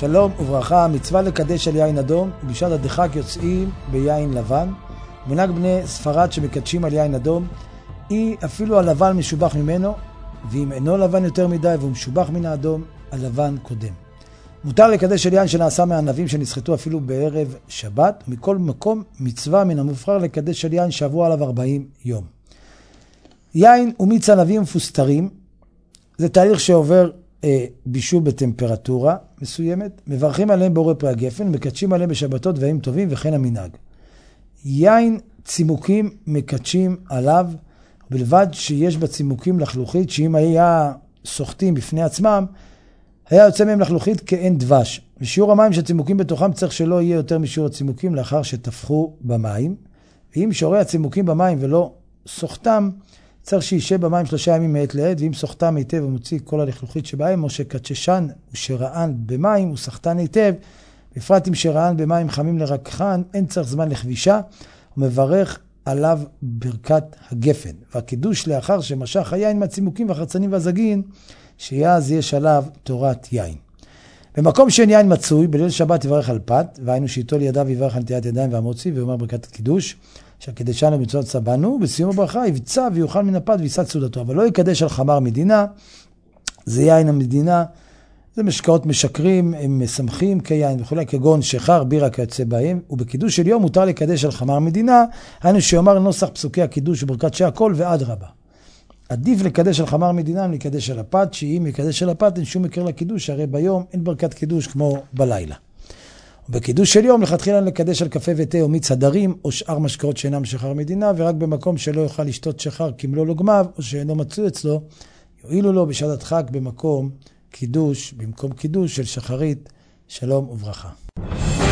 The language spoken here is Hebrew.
שלום וברכה, מצווה לקדש על יין אדום, ובשעת הדחק יוצאים ביין לבן. מנהג בני ספרד שמקדשים על יין אדום, היא אפילו הלבן משובח ממנו, ואם אינו לבן יותר מדי והוא משובח מן האדום, הלבן קודם. מותר לקדש על יין שנעשה מהענבים שנסחטו אפילו בערב שבת, ומכל מקום מצווה מן המובחר לקדש על יין שעברו עליו 40 יום. יין ומיץ ענבים מפוסטרים, זה תהליך שעובר בישול בטמפרטורה מסוימת, מברכים עליהם באורי פרי הגפן, מקדשים עליהם בשבתות וימים טובים וכן המנהג. יין צימוקים מקדשים עליו, בלבד שיש בצימוקים לחלוכית, שאם היה סוחטים בפני עצמם, היה יוצא מהם לחלוכית כאין דבש. ושיעור המים שהצימוקים בתוכם צריך שלא יהיה יותר משיעור הצימוקים לאחר שטפחו במים. ואם שיעורי הצימוקים במים ולא סוחטם, צריך שישב במים 3 ימים מעת לעת, ואם סוחטם היטב ומוציא כל הלכלוכית שבהם, או שקדששן ושרען במים וסחטן היטב, בפרט אם שרען במים חמים לרקחן, אין צריך זמן לכבישה, ומברך עליו ברכת הגפן. והקידוש לאחר שמשך היין מהצימוקים והחרצנים והזגין, שיאז יש עליו תורת יין. במקום שאין יין מצוי, בליל שבת יברך על פת, והיינו שאיתו לידיו יברך על נטיית ידיים והמוציא, ואומר ברכת הקידוש, שהקדשנו מצוות צבנו, בסיום הברכה יבצע ויוכל מן הפת וישא סעודתו. אבל לא יקדש על חמר מדינה, זה יין המדינה, זה משקאות משקרים, הם משמחים כיין וכו', כגון שחר, בירה כיוצא בהם, ובקידוש של יום מותר לקדש על חמר מדינה, היינו שיאמר נוסח פסוקי הקידוש וברכת שהכל ועד רבה. עדיף לקדש על חמר מדינה ולקדש על הפת, שאם יקדש על הפת אין שום מקר לקידוש, הרי ביום אין ברכת קידוש כמו בלילה. ובקידוש של יום לכתחילה לקדש על קפה ותה או מיץ הדרים או שאר משקאות שאינם שחר מדינה, ורק במקום שלא יוכל לשתות שחר כמלוא לוגמיו או שאינו מצוי אצלו, יועילו לו בשעת הדחק במקום קידוש של שחרית. שלום וברכה.